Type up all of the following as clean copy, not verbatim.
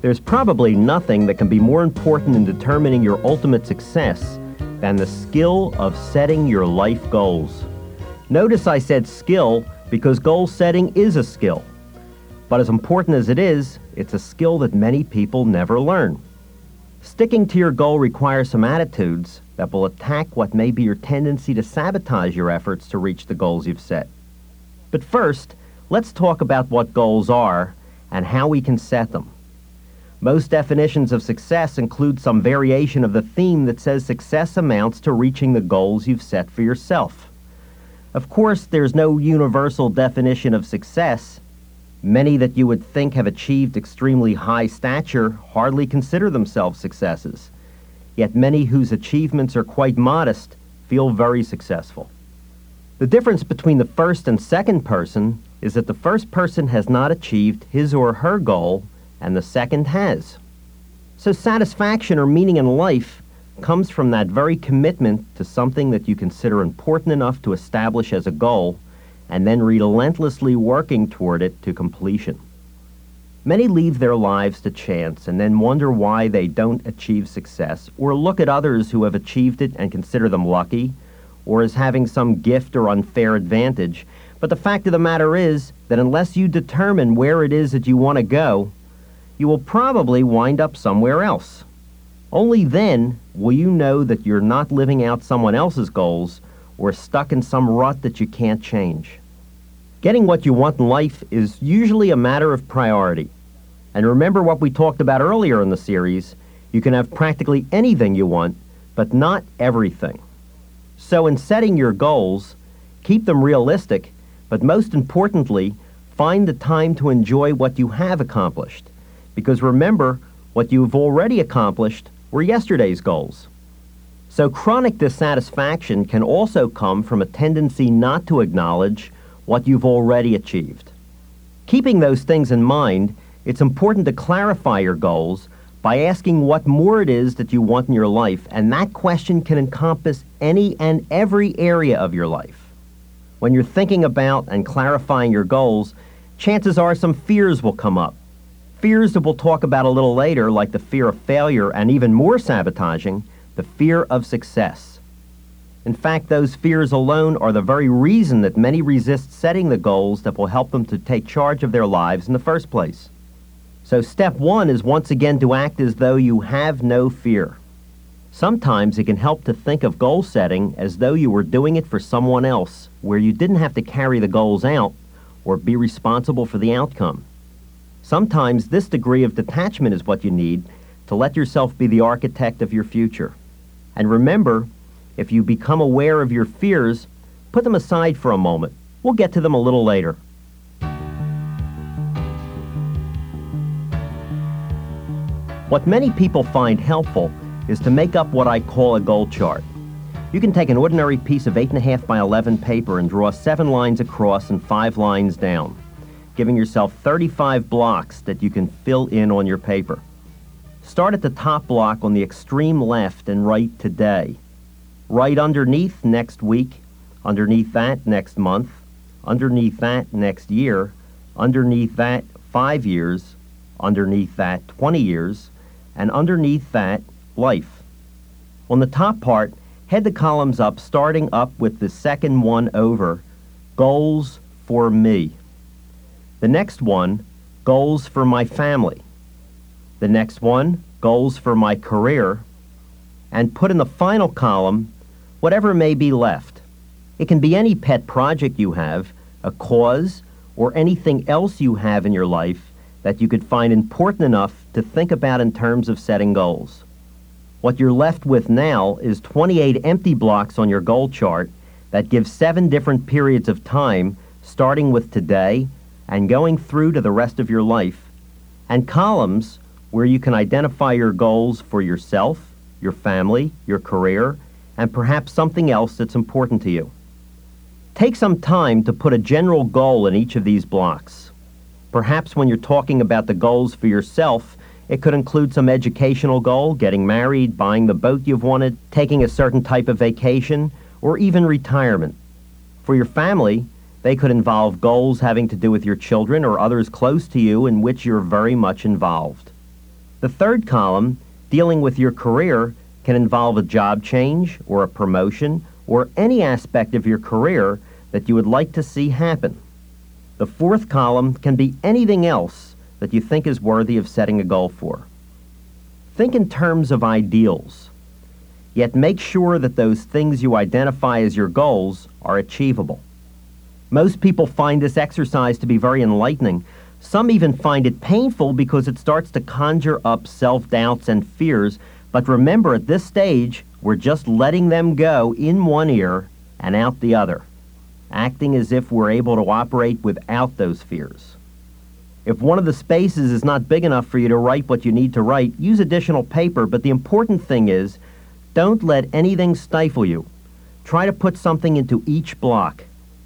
There's probably nothing that can be more important in determining your ultimate success than the skill of setting your life goals. Notice I said skill because goal setting is a skill. But as important as it is, it's a skill that many people never learn. Sticking to your goal requires some attitudes that will attack what may be your tendency to sabotage your efforts to reach the goals you've set. But first, let's talk about what goals are and how we can set them. Most definitions of success include some variation of the theme that says success amounts to reaching the goals you've set for yourself. Of course, there's no universal definition of success. Many that you would think have achieved extremely high stature hardly consider themselves successes. Yet many whose achievements are quite modest feel very successful. The difference between the first and second person is that the first person has not achieved his or her goal, and the second has. So satisfaction or meaning in life comes from that very commitment to something that you consider important enough to establish as a goal, and then relentlessly working toward it to completion. Many leave their lives to chance and then wonder why they don't achieve success, or look at others who have achieved it and consider them lucky, or as having some gift or unfair advantage. But the fact of the matter is that unless you determine where it is that you want to go, you will probably wind up somewhere else. Only then will you know that you're not living out someone else's goals or stuck in some rut that you can't change. Getting what you want in life is usually a matter of priority. And remember what we talked about earlier in the series, you can have practically anything you want, but not everything. So in setting your goals, keep them realistic, but most importantly, find the time to enjoy what you have accomplished. Because remember, what you've already accomplished were yesterday's goals. So chronic dissatisfaction can also come from a tendency not to acknowledge what you've already achieved. Keeping those things in mind, it's important to clarify your goals by asking what more it is that you want in your life, and that question can encompass any and every area of your life. When you're thinking about and clarifying your goals, chances are some fears will come up. Fears that we'll talk about a little later, like the fear of failure and even more sabotaging, the fear of success. In fact, those fears alone are the very reason that many resist setting the goals that will help them to take charge of their lives in the first place. So step one is once again to act as though you have no fear. Sometimes it can help to think of goal setting as though you were doing it for someone else, where you didn't have to carry the goals out or be responsible for the outcome. Sometimes this degree of detachment is what you need to let yourself be the architect of your future. And remember, if you become aware of your fears, put them aside for a moment. We'll get to them a little later. What many people find helpful is to make up what I call a goal chart. You can take an ordinary piece of 8.5 by 11 paper and draw 7 lines across and 5 lines down, giving yourself 35 blocks that you can fill in on your paper. Start at the top block on the extreme left and write today. Right underneath next week, underneath that next month, underneath that next year, underneath that 5 years, underneath that 20 years, and underneath that life. On the top part, head the columns up, starting up with the second one over, goals for me. The next one, goals for my family. The next one, goals for my career. And put in the final column, whatever may be left. It can be any pet project you have, a cause, or anything else you have in your life that you could find important enough to think about in terms of setting goals. What you're left with now is 28 empty blocks on your goal chart that give 7 different periods of time, starting with today and going through to the rest of your life, and columns where you can identify your goals for yourself, your family, your career, and perhaps something else that's important to you. Take some time to put a general goal in each of these blocks. Perhaps when you're talking about the goals for yourself, it could include some educational goal, getting married, buying the boat you've wanted, taking a certain type of vacation, or even retirement. For your family, they could involve goals having to do with your children or others close to you in which you're very much involved. The third column, dealing with your career, can involve a job change or a promotion or any aspect of your career that you would like to see happen. The fourth column can be anything else that you think is worthy of setting a goal for. Think in terms of ideals, yet make sure that those things you identify as your goals are achievable. Most people find this exercise to be very enlightening. Some even find it painful because it starts to conjure up self-doubts and fears, but remember, at this stage, we're just letting them go in one ear and out the other, acting as if we're able to operate without those fears. If one of the spaces is not big enough for you to write what you need to write, use additional paper, but the important thing is, don't let anything stifle you. Try to put something into each block.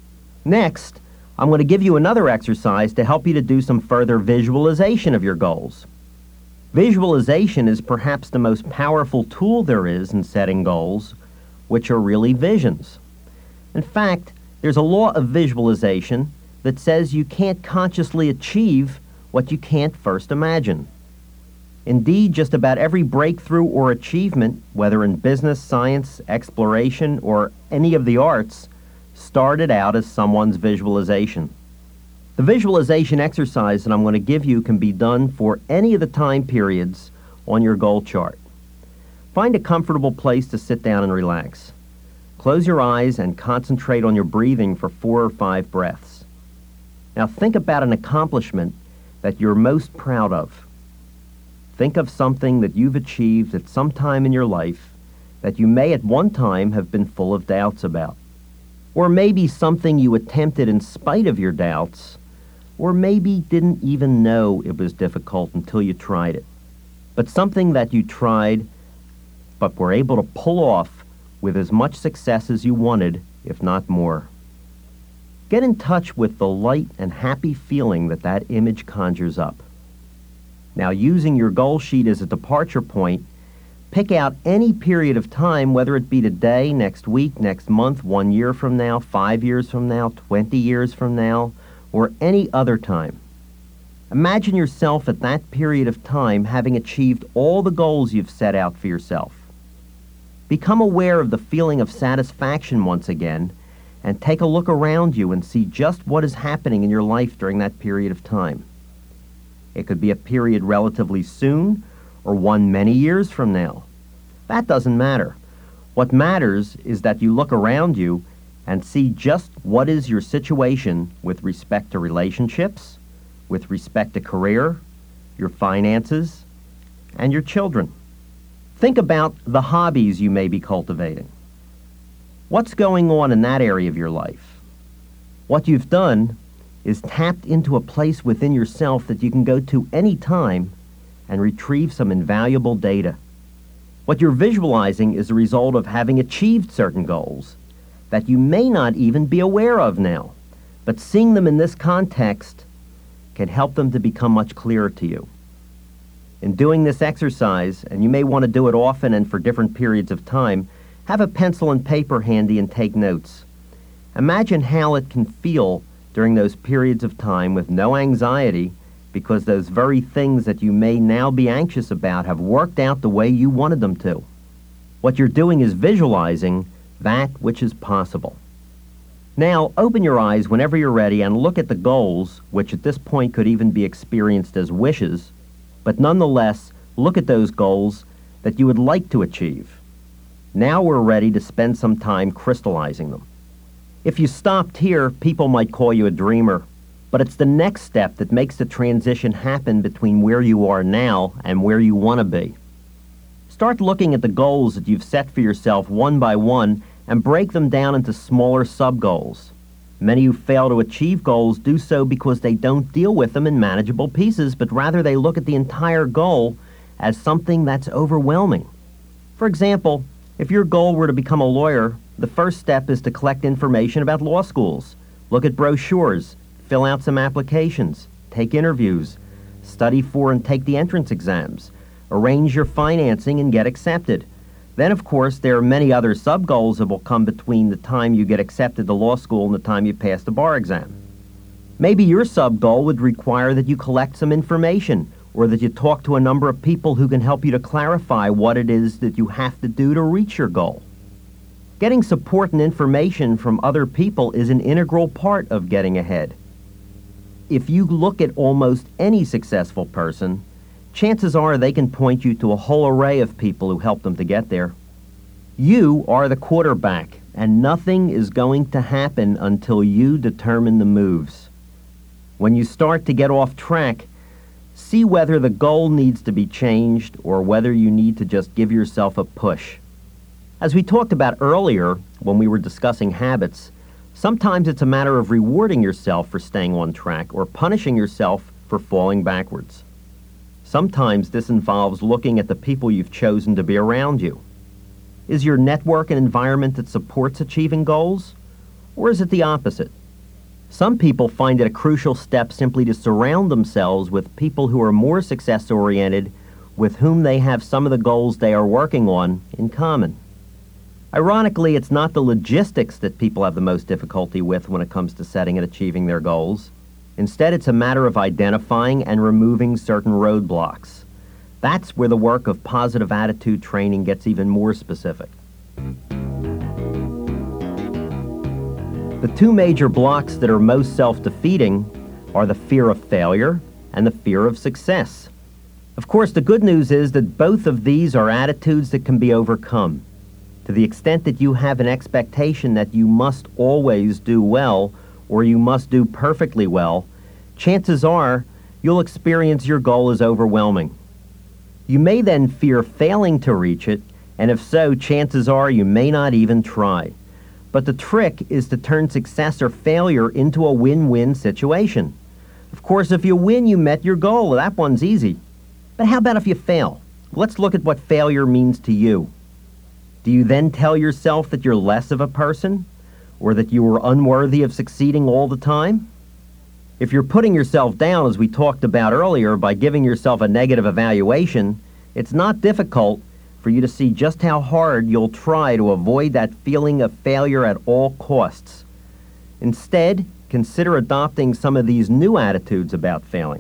Next, I'm going to give you another exercise to help you to do some further visualization of your goals. Visualization is perhaps the most powerful tool there is in setting goals, which are really visions. In fact, there's a law of visualization that says you can't consciously achieve what you can't first imagine. Indeed, just about every breakthrough or achievement, whether in business, science, exploration, or any of the arts, started out as someone's visualization. The visualization exercise that I'm going to give you can be done for any of the time periods on your goal chart. Find a comfortable place to sit down and relax. Close your eyes and concentrate on your breathing for 4 or 5 breaths. Now think about an accomplishment that you're most proud of. Think of something that you've achieved at some time in your life that you may at one time have been full of doubts about. Or maybe something you attempted in spite of your doubts, or maybe didn't even know it was difficult until you tried it. But something that you tried, but were able to pull off with as much success as you wanted, if not more. Get in touch with the light and happy feeling that that image conjures up. Now, using your goal sheet as a departure point, pick out any period of time, whether it be today, next week, next month, 1 year from now, 5 years from now, 20 years from now, or any other time. Imagine yourself at that period of time having achieved all the goals you've set out for yourself. Become aware of the feeling of satisfaction once again, and take a look around you and see just what is happening in your life during that period of time. It could be a period relatively soon, or one many years from now. That doesn't matter. What matters is that you look around you and see just what is your situation with respect to relationships, with respect to career, your finances, and your children. Think about the hobbies you may be cultivating. What's going on in that area of your life? What you've done is tapped into a place within yourself that you can go to any time and retrieve some invaluable data. What you're visualizing is a result of having achieved certain goals that you may not even be aware of now, but seeing them in this context can help them to become much clearer to you. In doing this exercise, and you may want to do it often and for different periods of time, have a pencil and paper handy and take notes. Imagine how it can feel during those periods of time with no anxiety, because those very things that you may now be anxious about have worked out the way you wanted them to. What you're doing is visualizing that which is possible. Now, open your eyes whenever you're ready and look at the goals, which at this point could even be experienced as wishes, but nonetheless, look at those goals that you would like to achieve. Now we're ready to spend some time crystallizing them. If you stopped here, people might call you a dreamer, but it's the next step that makes the transition happen between where you are now and where you want to be. Start looking at the goals that you've set for yourself one by one and break them down into smaller sub-goals. Many who fail to achieve goals do so because they don't deal with them in manageable pieces, but rather they look at the entire goal as something that's overwhelming. For example, if your goal were to become a lawyer, the first step is to collect information about law schools. Look at brochures, fill out some applications, take interviews, study for and take the entrance exams, arrange your financing and get accepted. Then, of course, there are many other sub-goals that will come between the time you get accepted to law school and the time you pass the bar exam. Maybe your sub-goal would require that you collect some information or that you talk to a number of people who can help you to clarify what it is that you have to do to reach your goal. Getting support and information from other people is an integral part of getting ahead. If you look at almost any successful person, chances are they can point you to a whole array of people who helped them to get there. You are the quarterback, and nothing is going to happen until you determine the moves. When you start to get off track, see whether the goal needs to be changed or whether you need to just give yourself a push. As we talked about earlier when we were discussing habits, sometimes it's a matter of rewarding yourself for staying on track or punishing yourself for falling backwards. Sometimes this involves looking at the people you've chosen to be around you. Is your network an environment that supports achieving goals, or is it the opposite? Some people find it a crucial step simply to surround themselves with people who are more success-oriented, with whom they have some of the goals they are working on in common. Ironically, it's not the logistics that people have the most difficulty with when it comes to setting and achieving their goals. Instead, it's a matter of identifying and removing certain roadblocks. That's where the work of positive attitude training gets even more specific. The two major blocks that are most self-defeating are the fear of failure and the fear of success. Of course, the good news is that both of these are attitudes that can be overcome. To the extent that you have an expectation that you must always do well or you must do perfectly well, chances are you'll experience your goal as overwhelming. You may then fear failing to reach it, and if so, chances are you may not even try. But the trick is to turn success or failure into a win-win situation. Of course, if you win, you met your goal. That one's easy. But how about if you fail? Let's look at what failure means to you. Do you then tell yourself that you're less of a person, or that you were unworthy of succeeding all the time? If you're putting yourself down, as we talked about earlier, by giving yourself a negative evaluation, it's not difficult for you to see just how hard you'll try to avoid that feeling of failure at all costs. Instead, consider adopting some of these new attitudes about failing.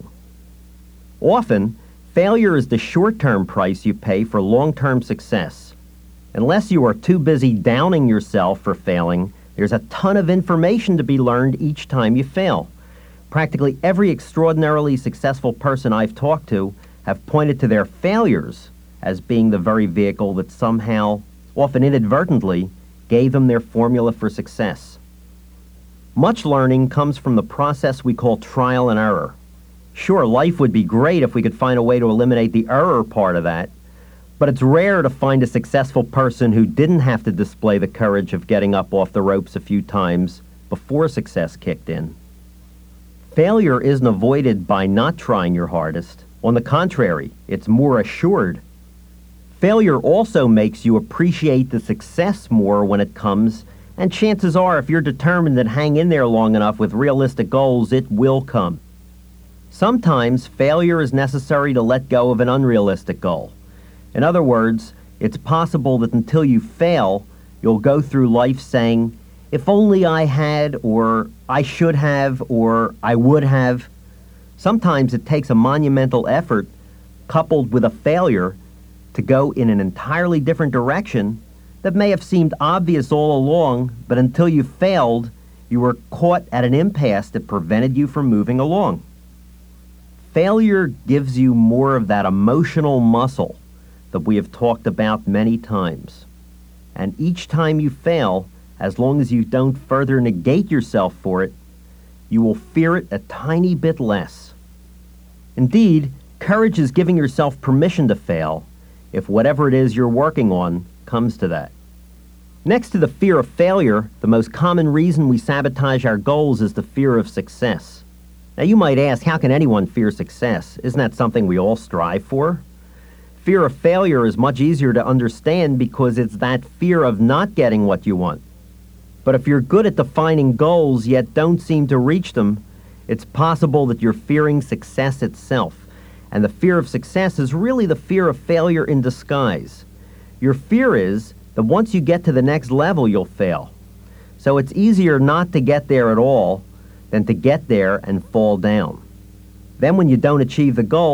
Often, failure is the short-term price you pay for long-term success. Unless you are too busy downing yourself for failing, there's a ton of information to be learned each time you fail. Practically every extraordinarily successful person I've talked to have pointed to their failures as being the very vehicle that somehow, often inadvertently, gave them their formula for success. Much learning comes from the process we call trial and error. Sure, life would be great if we could find a way to eliminate the error part of that, but it's rare to find a successful person who didn't have to display the courage of getting up off the ropes a few times before success kicked in. Failure isn't avoided by not trying your hardest. On the contrary, it's more assured. Failure also makes you appreciate the success more when it comes, and chances are, if you're determined to hang in there long enough with realistic goals, it will come. Sometimes failure is necessary to let go of an unrealistic goal. In other words, it's possible that until you fail, you'll go through life saying, if only I had, or I should have, or I would have. Sometimes it takes a monumental effort coupled with a failure to go in an entirely different direction that may have seemed obvious all along, but until you failed, you were caught at an impasse that prevented you from moving along. Failure gives you more of that emotional muscle that we have talked about many times. And each time you fail, as long as you don't further negate yourself for it, you will fear it a tiny bit less. Indeed, courage is giving yourself permission to fail if whatever it is you're working on comes to that. Next to the fear of failure, the most common reason we sabotage our goals is the fear of success. Now you might ask, how can anyone fear success? Isn't that something we all strive for? Fear of failure is much easier to understand because it's that fear of not getting what you want. But if you're good at defining goals yet don't seem to reach them, it's possible that you're fearing success itself. And the fear of success is really the fear of failure in disguise. Your fear is that once you get to the next level, you'll fail. So it's easier not to get there at all than to get there and fall down. Then when you don't achieve the goal,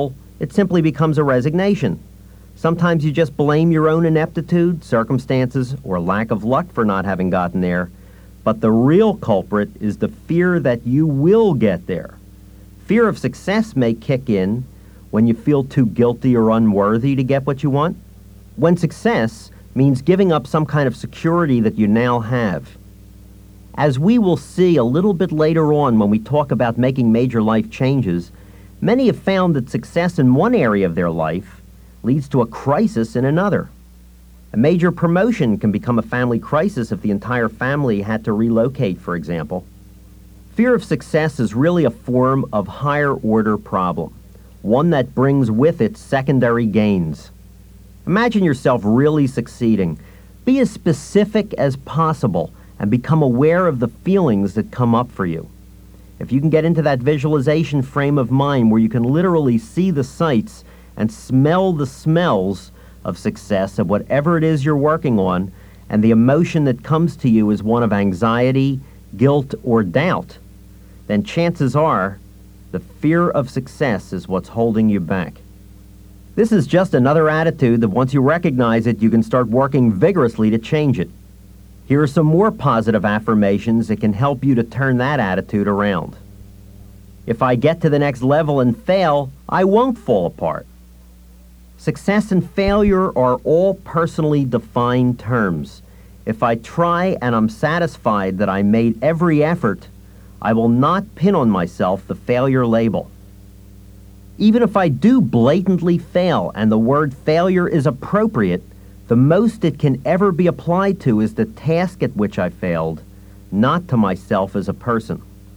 it simply becomes a resignation. Sometimes you just blame your own ineptitude, circumstances, or lack of luck for not having gotten there. But the real culprit is the fear that you will get there. Fear of success may kick in when you feel too guilty or unworthy to get what you want. When success means giving up some kind of security that you now have. As we will see a little bit later on when we talk about making major life changes, many have found that success in one area of their life leads to a crisis in another. A major promotion can become a family crisis if the entire family had to relocate, for example. Fear of success is really a form of higher order problem, one that brings with it secondary gains. Imagine yourself really succeeding. Be as specific as possible and become aware of the feelings that come up for you. If you can get into that visualization frame of mind where you can literally see the sights and smell the smells of success, of whatever it is you're working on, and the emotion that comes to you is one of anxiety, guilt, or doubt, then chances are the fear of success is what's holding you back. This is just another attitude that once you recognize it, you can start working vigorously to change it. Here are some more positive affirmations that can help you to turn that attitude around. If I get to the next level and fail, I won't fall apart. Success and failure are all personally defined terms. If I try and I'm satisfied that I made every effort, I will not pin on myself the failure label. Even if I do blatantly fail and the word failure is appropriate, the most it can ever be applied to is the task at which I failed, not to myself as a person.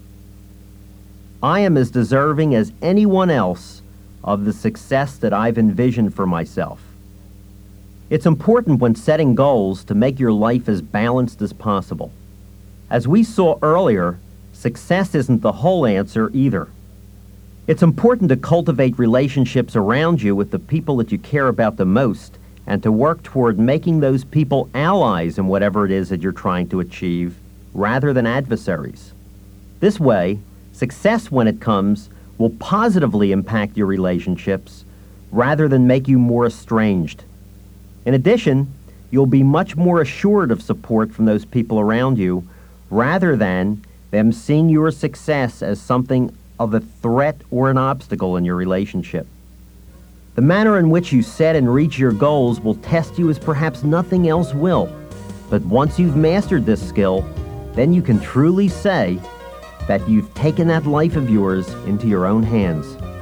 I am as deserving as anyone else of the success that I've envisioned for myself. It's important when setting goals to make your life as balanced as possible. As we saw earlier, success isn't the whole answer either. It's important to cultivate relationships around you with the people that you care about the most and to work toward making those people allies in whatever it is that you're trying to achieve rather than adversaries. This way, success when it comes will positively impact your relationships rather than make you more estranged. In addition, you'll be much more assured of support from those people around you rather than them seeing your success as something of a threat or an obstacle in your relationship. The manner in which you set and reach your goals will test you as perhaps nothing else will. But once you've mastered this skill, then you can truly say that you've taken that life of yours into your own hands.